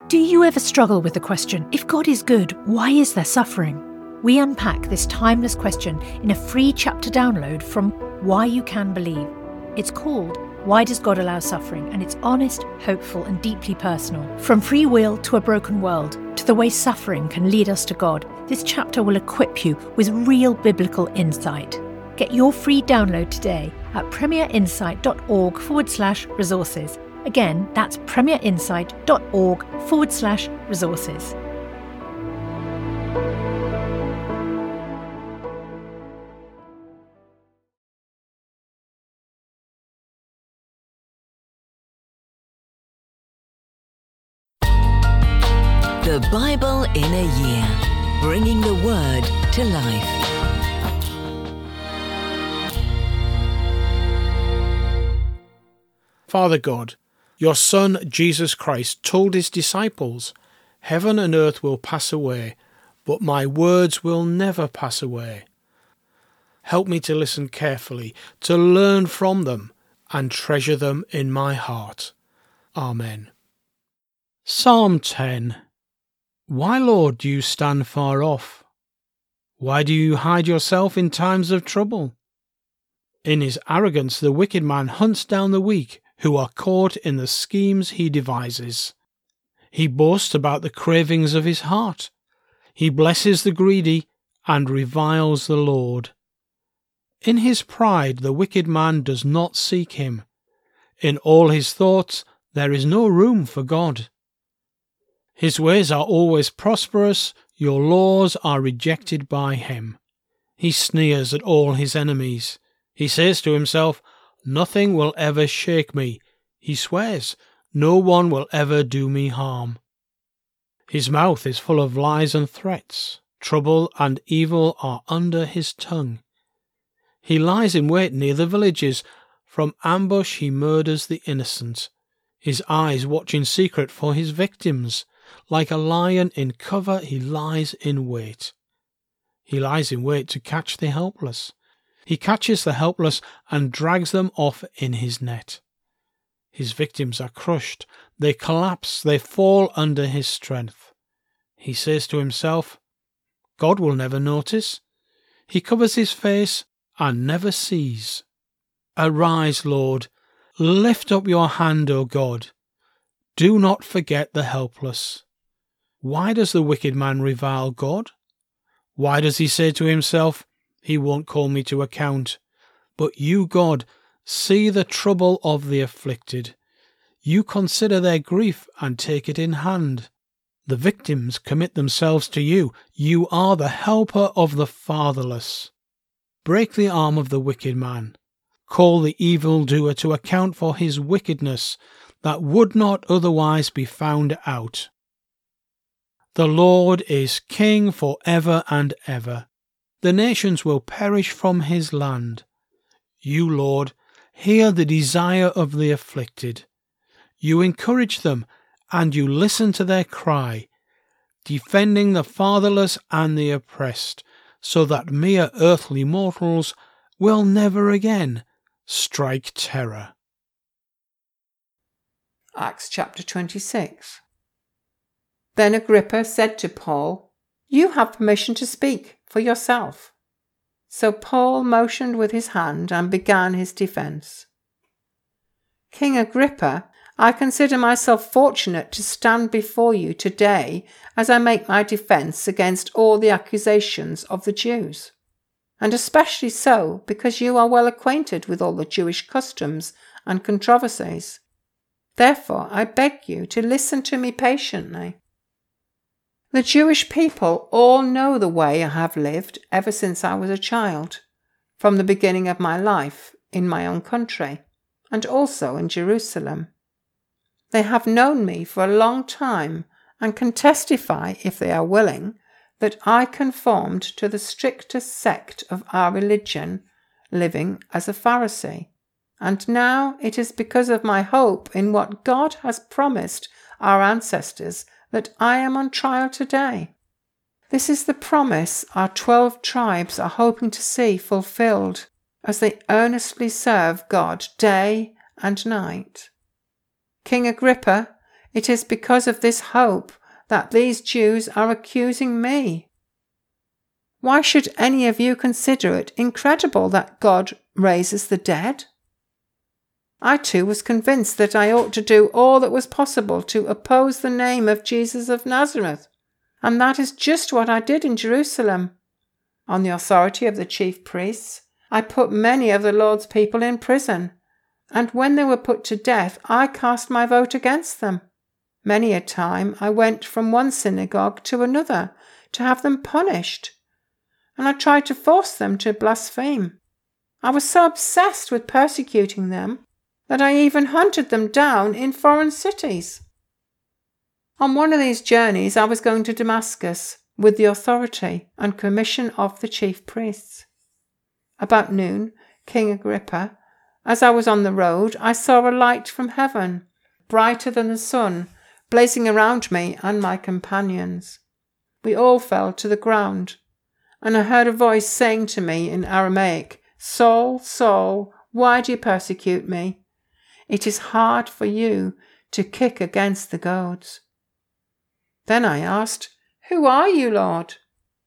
Do you ever struggle with the question, if God is good, why is there suffering? We unpack this timeless question in a free chapter download from Why You Can Believe. It's called Why Does God Allow Suffering? And it's honest, hopeful and deeply personal. From free will to a broken world, to the way suffering can lead us to God, this chapter will equip you with real biblical insight. Get your free download today at premierinsight.org/resources. Again, that's premierinsight.org/resources. The Bible in a Year, bringing the Word to life. Father God, your Son, Jesus Christ, told his disciples, "Heaven and earth will pass away, but my words will never pass away." Help me to listen carefully, to learn from them, and treasure them in my heart. Amen. Psalm 10. Why, Lord, do you stand far off? Why do you hide yourself in times of trouble? In his arrogance the wicked man hunts down the weak, who are caught in the schemes he devises. He boasts about the cravings of his heart. He blesses the greedy and reviles the Lord. In his pride the wicked man does not seek him. In all his thoughts there is no room for God. His ways are always prosperous, your laws are rejected by him. He sneers at all his enemies. He says to himself, "Nothing will ever shake me." He swears, "No one will ever do me harm." His mouth is full of lies and threats. Trouble and evil are under his tongue. He lies in wait near the villages. From ambush he murders the innocent. His eyes watch in secret for his victims. Like a lion in cover, he lies in wait. He lies in wait to catch the helpless. He catches the helpless and drags them off in his net. His victims are crushed. They collapse. They fall under his strength. He says to himself, "God will never notice." He covers his face and never sees. Arise, Lord. Lift up your hand, O God. Do not forget the helpless. Why does the wicked man revile God? Why does he say to himself, "He won't call me to account"? But you, God, see the trouble of the afflicted. You consider their grief and take it in hand. The victims commit themselves to you. You are the helper of the fatherless. Break the arm of the wicked man. Call the evildoer to account for his wickedness that would not otherwise be found out. The Lord is King for ever and ever. The nations will perish from his land. You, Lord, hear the desire of the afflicted. You encourage them, and you listen to their cry, defending the fatherless and the oppressed, so that mere earthly mortals will never again strike terror. Acts chapter 26. Then Agrippa said to Paul, "You have permission to speak for yourself." So Paul motioned with his hand and began his defense. "King Agrippa, I consider myself fortunate to stand before you today as I make my defense against all the accusations of the Jews, and especially so because you are well acquainted with all the Jewish customs and controversies. Therefore, I beg you to listen to me patiently. The Jewish people all know the way I have lived ever since I was a child, from the beginning of my life in my own country, and also in Jerusalem. They have known me for a long time and can testify, if they are willing, that I conformed to the strictest sect of our religion, living as a Pharisee. And now it is because of my hope in what God has promised our ancestors that I am on trial today. This is the promise our 12 tribes are hoping to see fulfilled as they earnestly serve God day and night. King Agrippa, It is because of this hope that these Jews are accusing me. Why should any of you consider it incredible that God raises the dead? I too was convinced that I ought to do all that was possible to oppose the name of Jesus of Nazareth, and that is just what I did in Jerusalem. On the authority of the chief priests, I put many of the Lord's people in prison, and when they were put to death, I cast my vote against them. Many a time I went from one synagogue to another to have them punished, and I tried to force them to blaspheme. I was so obsessed with persecuting them that I even hunted them down in foreign cities. On one of these journeys I was going to Damascus with the authority and commission of the chief priests. About noon, King Agrippa, as I was on the road, I saw a light from heaven, brighter than the sun, blazing around me and my companions. We all fell to the ground, and I heard a voice saying to me in Aramaic, "Saul, Saul, why do you persecute me? It is hard for you to kick against the goads." Then I asked, "Who are you, Lord?"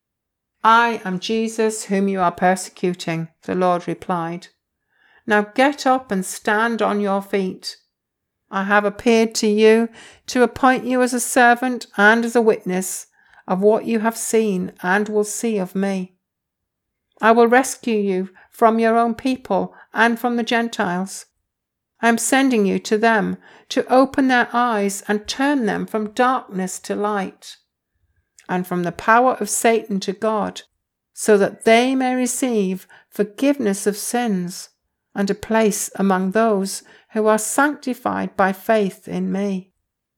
"I am Jesus whom you are persecuting," the Lord replied. "Now get up and stand on your feet. I have appeared to you to appoint you as a servant and as a witness of what you have seen and will see of me. I will rescue you from your own people and from the Gentiles. I am sending you to them to open their eyes and turn them from darkness to light, and from the power of Satan to God, so that they may receive forgiveness of sins and a place among those who are sanctified by faith in me."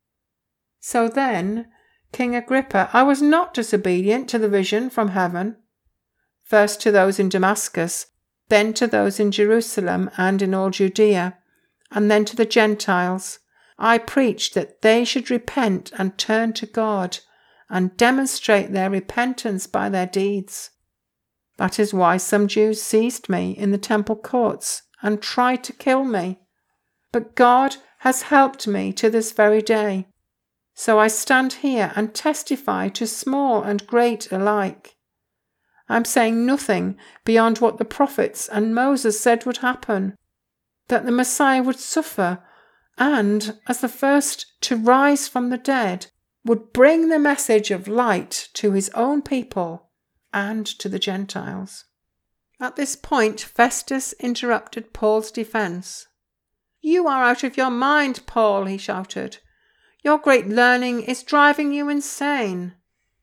So then, King Agrippa, I was not disobedient to the vision from heaven. First to those in Damascus, then to those in Jerusalem and in all Judea, and then to the Gentiles, I preached that they should repent and turn to God and demonstrate their repentance by their deeds. That is why some Jews seized me in the temple courts and tried to kill me. But God has helped me to this very day. So I stand here and testify to small and great alike. I am saying nothing beyond what the prophets and Moses said would happen, that the Messiah would suffer and, as the first to rise from the dead, would bring the message of light to his own people and to the Gentiles. At this point, Festus interrupted Paul's defence. "You are out of your mind, Paul," he shouted. "Your great learning is driving you insane."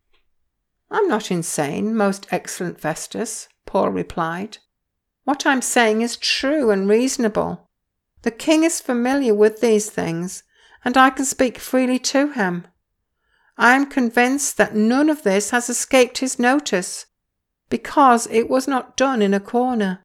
"I'm not insane, most excellent Festus," Paul replied. "What I'm saying is true and reasonable. The king is familiar with these things, and I can speak freely to him. I am convinced that none of this has escaped his notice, because it was not done in a corner.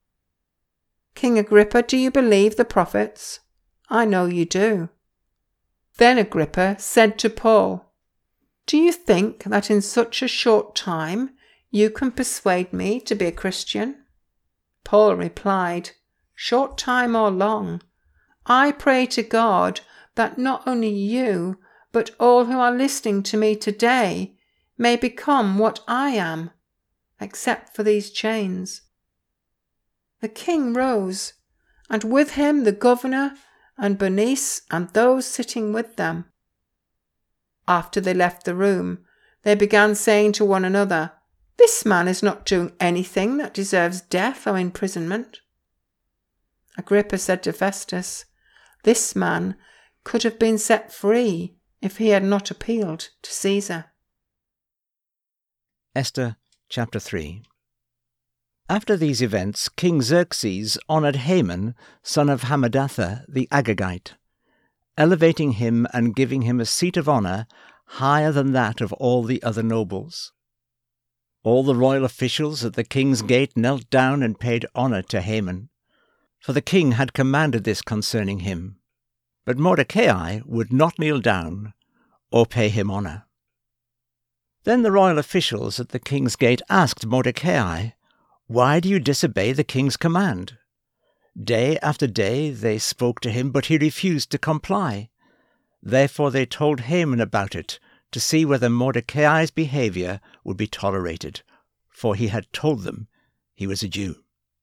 King Agrippa, do you believe the prophets? I know you do." Then Agrippa said to Paul, "Do you think that in such a short time you can persuade me to be a Christian?" Paul replied, "Short time or long, I pray to God that not only you, but all who are listening to me today may become what I am, except for these chains." The king rose, and with him the governor and Bernice and those sitting with them. After they left the room, they began saying to one another, "This man is not doing anything that deserves death or imprisonment." Agrippa said to Festus, "This man could have been set free if he had not appealed to Caesar." Esther chapter 3. After these events, King Xerxes honoured Haman, son of Hammedatha the Agagite, elevating him and giving him a seat of honour higher than that of all the other nobles. All the royal officials at the king's gate knelt down and paid honour to Haman, for the king had commanded this concerning him. But Mordecai would not kneel down or pay him honour. Then the royal officials at the king's gate asked Mordecai, "Why do you disobey the king's command?" Day after day they spoke to him, but he refused to comply. Therefore they told Haman about it, to see whether Mordecai's behavior would be tolerated, for he had told them he was a Jew.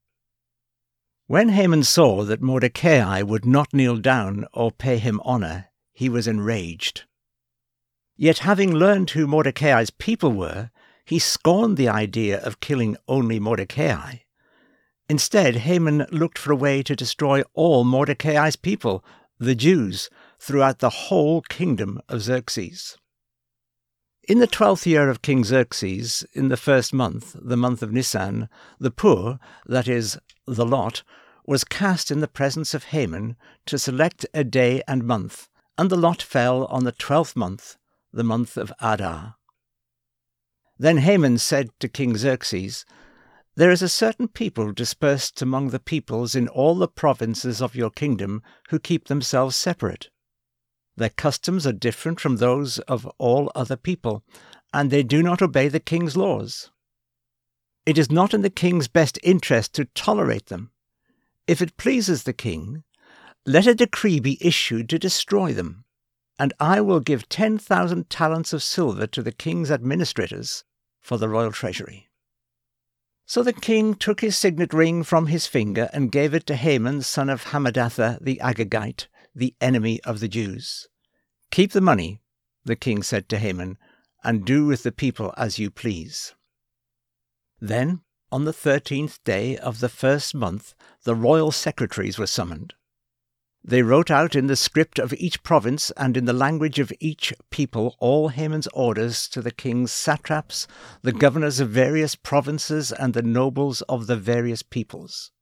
When Haman saw that Mordecai would not kneel down or pay him honor, he was enraged. Yet having learned who Mordecai's people were, he scorned the idea of killing only Mordecai. Instead, Haman looked for a way to destroy all Mordecai's people, the Jews, throughout the whole kingdom of Xerxes. In the 12th year of King Xerxes, in the first month, the month of Nisan, the pur, that is, the lot, was cast in the presence of Haman to select a day and month, and the lot fell on the 12th month, the month of Adar. Then Haman said to King Xerxes, "There is a certain people dispersed among the peoples in all the provinces of your kingdom who keep themselves separate. Their customs are different from those of all other people, and they do not obey the king's laws. It is not in the king's best interest to tolerate them. If it pleases the king, let a decree be issued to destroy them, and I will give 10,000 talents of silver to the king's administrators for the royal treasury." So the king took his signet ring from his finger and gave it to Haman, son of Hammedatha the Agagite, the enemy of the Jews. "Keep the money," the king said to Haman, "and do with the people as you please." Then, on the 13th day of the first month, the royal secretaries were summoned. They wrote out in the script of each province and in the language of each people all Haman's orders to the king's satraps, the governors of various provinces, and the nobles of the various peoples.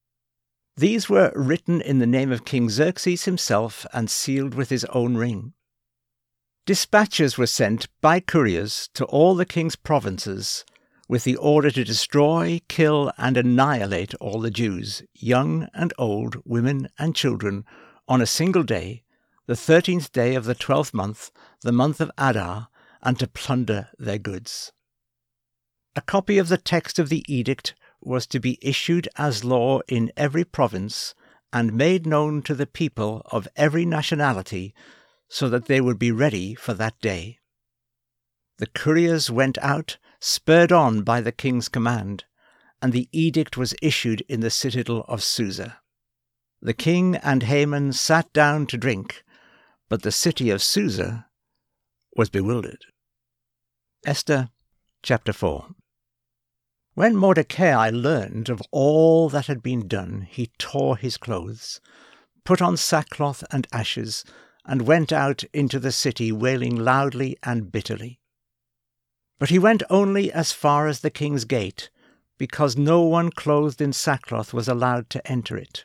These were written in the name of King Xerxes himself and sealed with his own ring. Dispatches were sent by couriers to all the king's provinces with the order to destroy, kill, and annihilate all the Jews, young and old, women and children, on a single day, the 13th day of the 12th month, the month of Adar, and to plunder their goods. A copy of the text of the edict was to be issued as law in every province and made known to the people of every nationality so that they would be ready for that day. The couriers went out, spurred on by the king's command, and the edict was issued in the citadel of Susa. The king and Haman sat down to drink, but the city of Susa was bewildered. Esther chapter 4. When Mordecai learned of all that had been done, he tore his clothes, put on sackcloth and ashes, and went out into the city wailing loudly and bitterly. But he went only as far as the king's gate, because no one clothed in sackcloth was allowed to enter it.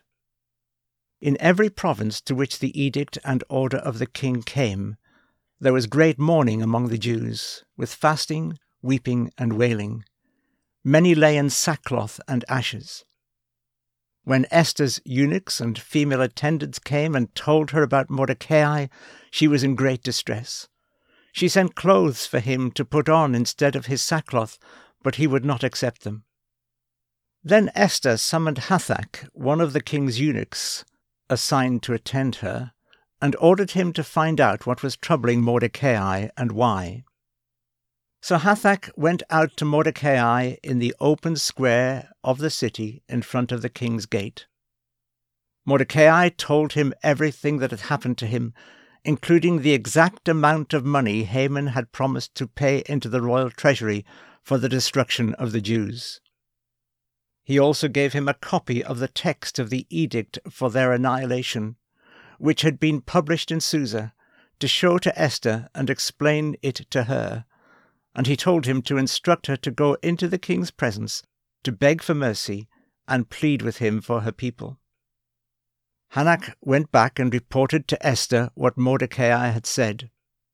In every province to which the edict and order of the king came, there was great mourning among the Jews, with fasting, weeping, and wailing. Many lay in sackcloth and ashes. When Esther's eunuchs and female attendants came and told her about Mordecai, she was in great distress. She sent clothes for him to put on instead of his sackcloth, but he would not accept them. Then Esther summoned Hathach, one of the king's eunuchs, assigned to attend her, and ordered him to find out what was troubling Mordecai and why. So Hathach went out to Mordecai in the open square of the city in front of the king's gate. Mordecai told him everything that had happened to him, including the exact amount of money Haman had promised to pay into the royal treasury for the destruction of the Jews. He also gave him a copy of the text of the edict for their annihilation, which had been published in Susa, to show to Esther and explain it to her, and he told him to instruct her to go into the king's presence, to beg for mercy, and plead with him for her people. Hathach went back and reported to Esther what Mordecai had said.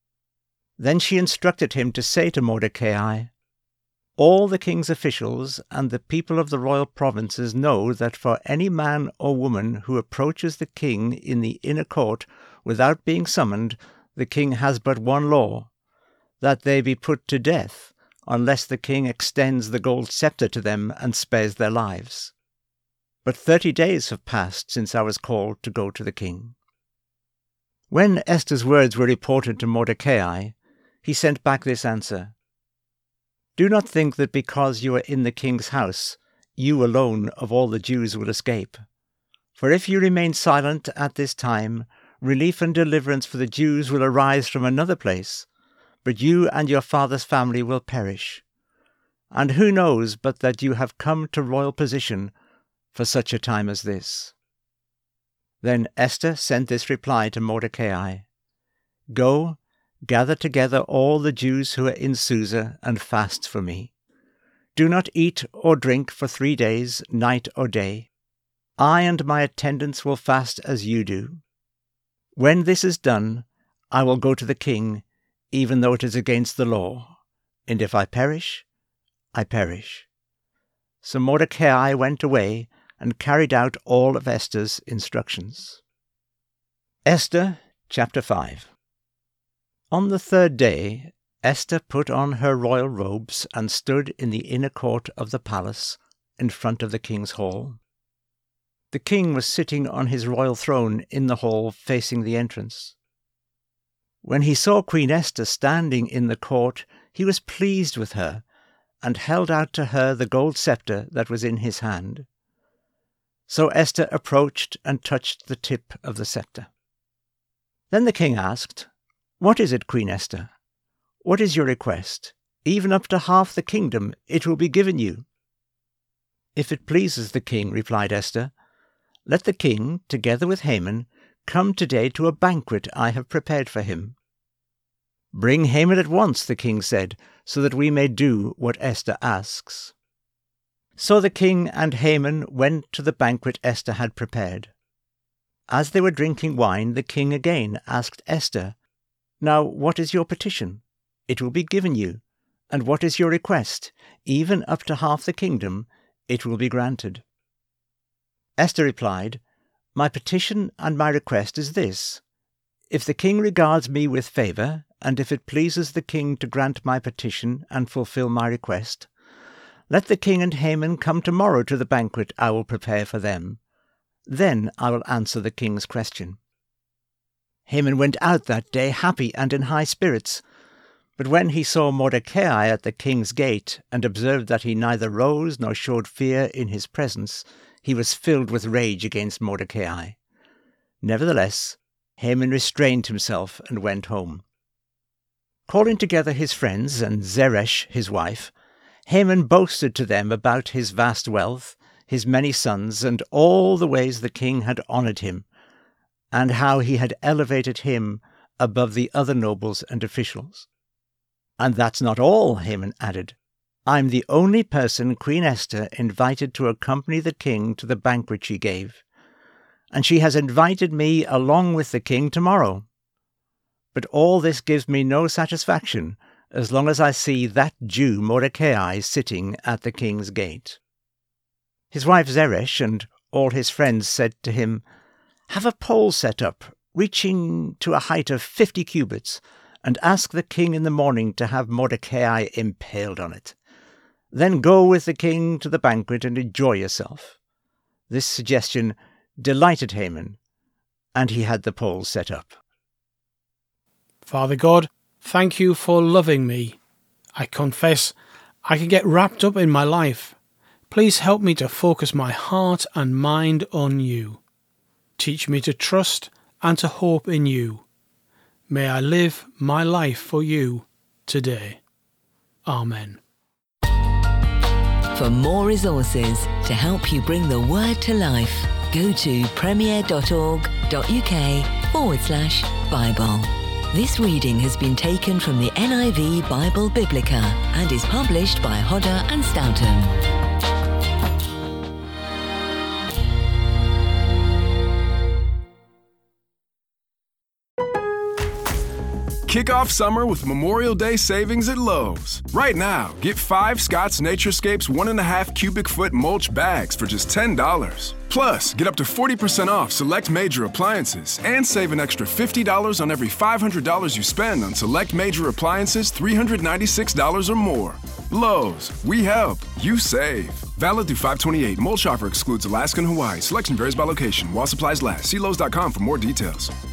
Then she instructed him to say to Mordecai, "All the king's officials and the people of the royal provinces know that for any man or woman who approaches the king in the inner court without being summoned, the king has but one law, that they be put to death, unless the king extends the gold scepter to them and spares their lives. But 30 days have passed since I was called to go to the king." When Esther's words were reported to Mordecai, he sent back this answer: "Do not think that because you are in the king's house, you alone of all the Jews will escape. For if you remain silent at this time, relief and deliverance for the Jews will arise from another place, but you and your father's family will perish. And who knows but that you have come to royal position for such a time as this?" Then Esther sent this reply to Mordecai: "Go, gather together all the Jews who are in Susa, and fast for me. Do not eat or drink for 3 days, night or day. I and my attendants will fast as you do. When this is done, I will go to the king, even though it is against the law, and if I perish, I perish." So Mordecai went away and carried out all of Esther's instructions. Esther chapter 5. On the 3rd day, Esther put on her royal robes and stood in the inner court of the palace in front of the king's hall. The king was sitting on his royal throne in the hall facing the entrance. When he saw Queen Esther standing in the court, he was pleased with her and held out to her the gold scepter that was in his hand. So Esther approached and touched the tip of the scepter. Then the king asked, "What is it, Queen Esther? What is your request? Even up to half the kingdom it will be given you." "If it pleases the king," replied Esther, "let the king, together with Haman, come today to a banquet I have prepared for him." "Bring Haman at once," the king said, "so that we may do what Esther asks." So the king and Haman went to the banquet Esther had prepared. As they were drinking wine, the king again asked Esther, "Now what is your petition? It will be given you. And what is your request? Even up to half the kingdom, it will be granted." Esther replied, "My petition and my request is this: if the king regards me with favor, and if it pleases the king to grant my petition and fulfill my request, let the king and Haman come tomorrow to the banquet I will prepare for them. Then I will answer the king's question." Haman went out that day happy and in high spirits. But when he saw Mordecai at the king's gate, and observed that he neither rose nor showed fear in his presence, he was filled with rage against Mordecai. Nevertheless, Haman restrained himself and went home. Calling together his friends and Zeresh his wife, Haman boasted to them about his vast wealth, his many sons, and all the ways the king had honored him, and how he had elevated him above the other nobles and officials. "And that's not all," Haman added. "I'm the only person Queen Esther invited to accompany the king to the banquet she gave, and she has invited me along with the king tomorrow. But all this gives me no satisfaction as long as I see that Jew Mordecai sitting at the king's gate." His wife Zeresh and all his friends said to him, "Have a pole set up, reaching to a height of 50 cubits, and ask the king in the morning to have Mordecai impaled on it. Then go with the king to the banquet and enjoy yourself." This suggestion delighted Haman, and he had the pole set up. Father God, thank you for loving me. I confess I can get wrapped up in my life. Please help me to focus my heart and mind on you. Teach me to trust and to hope in you. May I live my life for you today. Amen. For more resources to help you bring the word to life, go to premier.org.uk/Bible. This reading has been taken from the NIV Bible Biblica and is published by Hodder and Stoughton. Kick off summer with Memorial Day savings at Lowe's. Right now, get 5 Scott's Naturescapes 1.5 cubic foot mulch bags for just $10. Plus, get up to 40% off select major appliances and save an extra $50 on every $500 you spend on select major appliances $396 or more. Lowe's, we help, you save. Valid through 5/28. Mulch offer excludes Alaska and Hawaii. Selection varies by location. While supplies last. See Lowe's.com for more details.